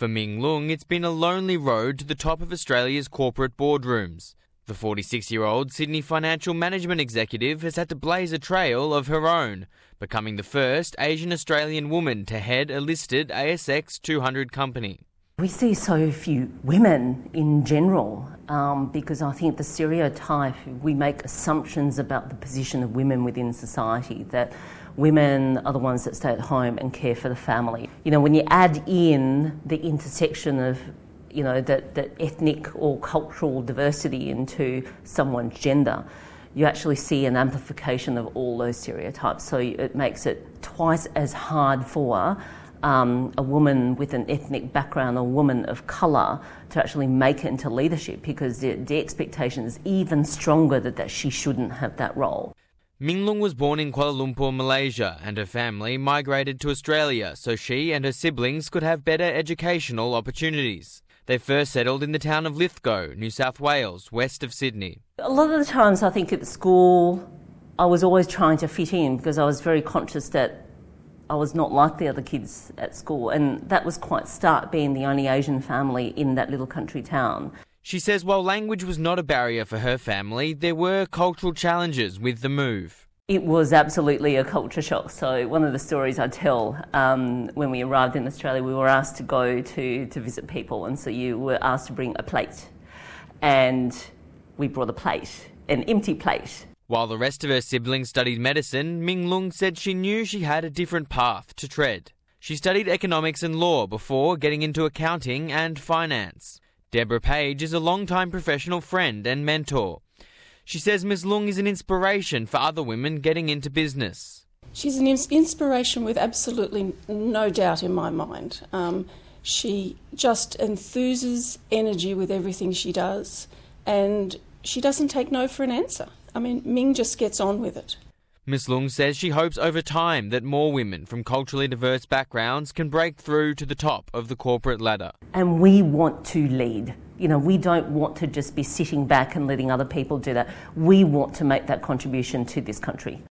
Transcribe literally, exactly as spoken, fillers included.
For Ming Lung, it's been a lonely road to the top of Australia's corporate boardrooms. The forty-six-year-old Sydney financial management executive has had to blaze a trail of her own, becoming the first Asian Australian woman to head a listed A S X two hundred company. We see so few women in general um, because I think the stereotype, we make assumptions about the position of women within society, that women are the ones that stay at home and care for the family. You know, when you add in the intersection of, you know, that, that ethnic or cultural diversity into someone's gender, you actually see an amplification of all those stereotypes. So it makes it twice as hard for um, a woman with an ethnic background, a woman of colour, to actually make it into leadership, because the, the expectation is even stronger that, that she shouldn't have that role. Ming Lung was born in Kuala Lumpur, Malaysia, and her family migrated to Australia so she and her siblings could have better educational opportunities. They first settled in the town of Lithgow, New South Wales, west of Sydney. A lot of the times I think at school I was always trying to fit in, because I was very conscious that I was not like the other kids at school, and that was quite stark, being the only Asian family in that little country town. She says while language was not a barrier for her family, there were cultural challenges with the move. It was absolutely a culture shock. So one of the stories I tell, um, when we arrived in Australia, we were asked to go to, to visit people, and so you were asked to bring a plate. And we brought a plate, an empty plate. While the rest of her siblings studied medicine, Ming Lung said she knew she had a different path to tread. She studied economics and law before getting into accounting and finance. Deborah Page is a long-time professional friend and mentor. She says Miz Lung is an inspiration for other women getting into business. She's an inspiration with absolutely no doubt in my mind. Um, she just enthuses energy with everything she does, and she doesn't take no for an answer. I mean, Ming just gets on with it. Miz Lung says she hopes over time that more women from culturally diverse backgrounds can break through to the top of the corporate ladder. And we want to lead. You know, we don't want to just be sitting back and letting other people do that. We want to make that contribution to this country.